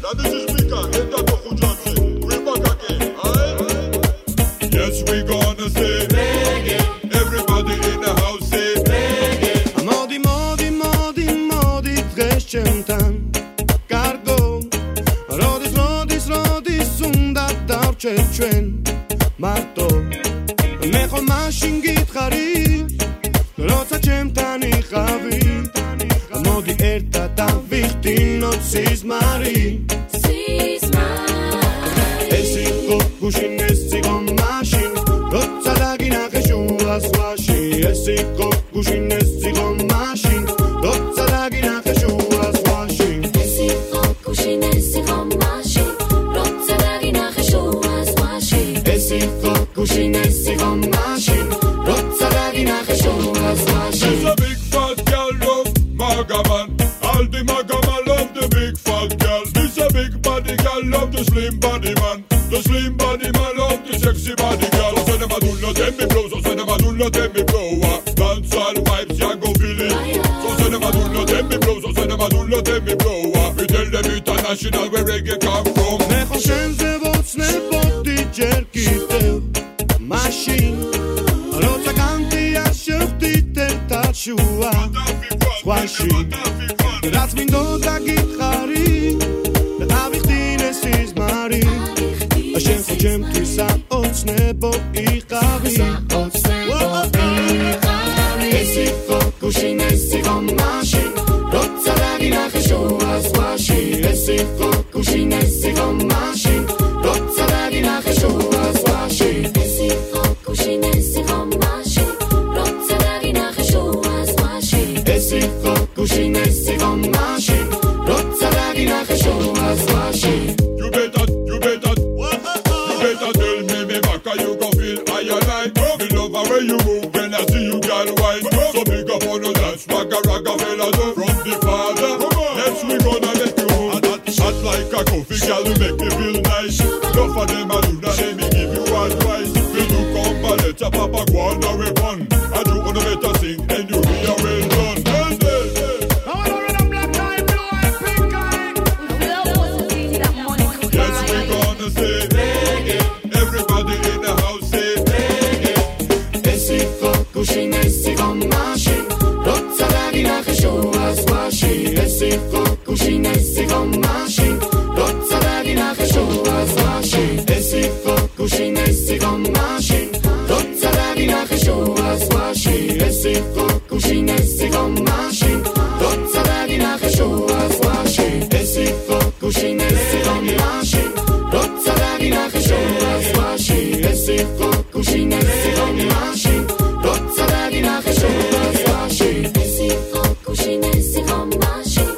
that is the speaker, enter to Fujansi. We're back again, alright? Yes, we gonna say reggae. Everybody in the house say reggae. Modi, modi, modi, modi, trescentan. Cargo, rodis, rodis, rodis, unda darcecen. Marto, mechol mashin git kharib. Rotsa cemtani khavi. Modi erta ta vichtin not sis mari. Sis mari. Esiko kushin esiko mashin. Rotsa lagina khshu aswashi. Esiko kushin esiko mashin. Rotsa lagina khshu aswashi. Esiko kushin esiko mashin. Rotsa lagina khshu aswashi. Esiko kushin esiko mashin. Rotsa lagina khshu aswashi. She's a big fat girl, love Magaman. All the Magaman love the big fat girl. This a big body girl, love the slim body man. The slim body man love the sexy body girl. So say them a do not let me blow, so say them a do not let me blow. Dance all vibes, ya go feel it. So say them a do not let me blow, so say them a do not let me blow. We tell them international where reggae come from. Necho shenze vocne body jerkite machine. Rotsa kanti a shurtite tachua. Squashi. Rats min do da git khari. Da vichtin es is mari. A shen khochem tisa otsne bo I khavi. Esiko kushin esiko mashin. Rotsa lagina khshu aswashi. Esiko kushin esiko mashin. Rotsa lagina khshu aswashi. Esiko kushin esiko mashin. Rotsa lagina khshu aswashi. Esiko kushin esiko mashin. Rotsa lagina khshu aswashi. You better tell me back how you gon' feel higher night. Me love the way you move when I see you girl wine. So big up on the dance, ragga fella do from the father. Next we gonna make you move. Hot like a coffee, girl, you make me feel nice. Enough of them a do not let me give you advice. We do come but let your papa go on the weapon. I do wanna better sing and you be a well done. Yes, we gonna say reggae. Everybody in the house say reggae. Esiko kushin esiko mashin. Rotsa lagina khshu aswashi. Esiko kushin esiko mashin. Rotsa lagina khshu aswashi. Esiko kushin esiko mashin. Rotsa lagina khshu aswashi. Esiko kushin esiko mashin. Rotsa lagina khshu aswashi. Esiko kushin esiko mashin. Rotsa lagina khshu aswashi. Esiko kushin esiko mashin. Rotsa lagina khshu aswashi. Esiko kushin esiko mashin.